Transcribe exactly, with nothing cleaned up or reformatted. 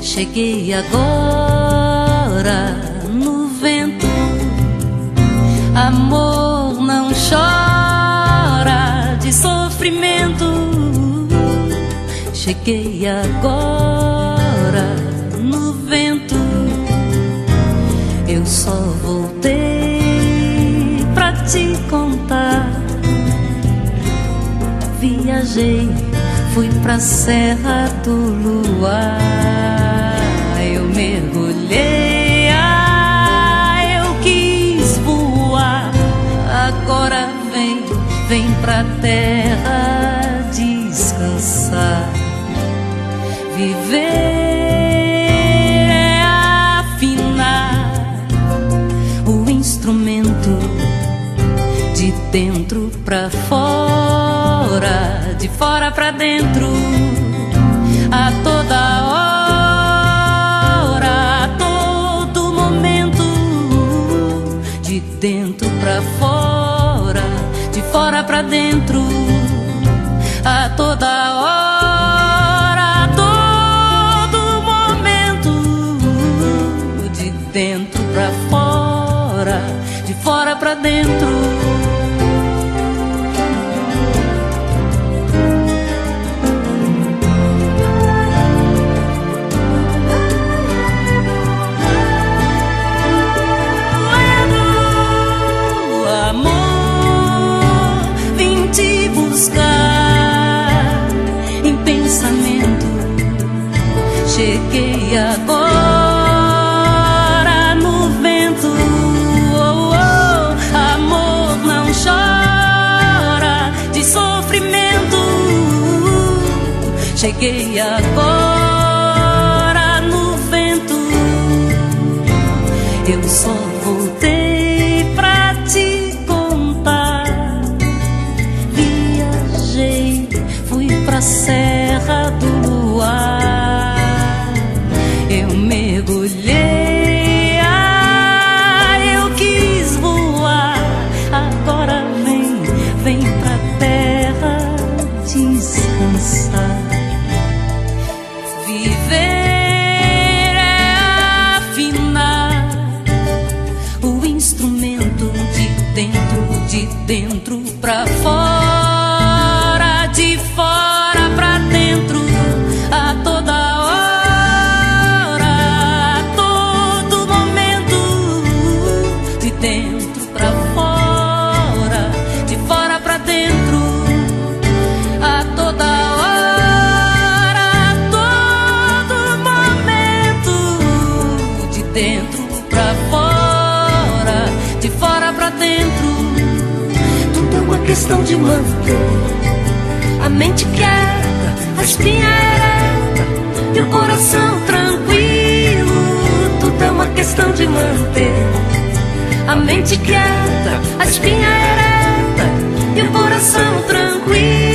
Cheguei agora no vento. Amor não chora de sofrimento. Cheguei agora no vento. Eu só voltei pra te contar. Viajei, fui pra Serra do Luar. Eu mergulhei, ah, eu quis voar. Agora vem, vem pra terra descansar. Viver é afinar o instrumento de dentro pra fora, de fora pra dentro, a toda hora, a todo momento, de dentro pra fora, de fora pra dentro, a toda hora, a todo momento, de dentro pra fora, de fora pra dentro. Cheguei agora no vento. Oh, oh, amor não chora de sofrimento. Cheguei agora no vento. Eu só voltei pra te contar. Viajei, fui pra Serra do Luar. Eu mergulhei, ah, eu quis voar. Agora vem, vem pra terra descansar. Viver é afinar o instrumento de dentro, de dentro pra fora, de fora pra dentro, a toda hora. Dentro pra fora, de fora pra dentro, a toda hora, a todo momento, de dentro pra fora, de fora pra dentro. Tudo é uma questão de manter a mente quieta, a espinha ereta e o coração tranquilo. Tudo é uma questão de manter a mente quieta, a espinha ereta e o coração tranquilo.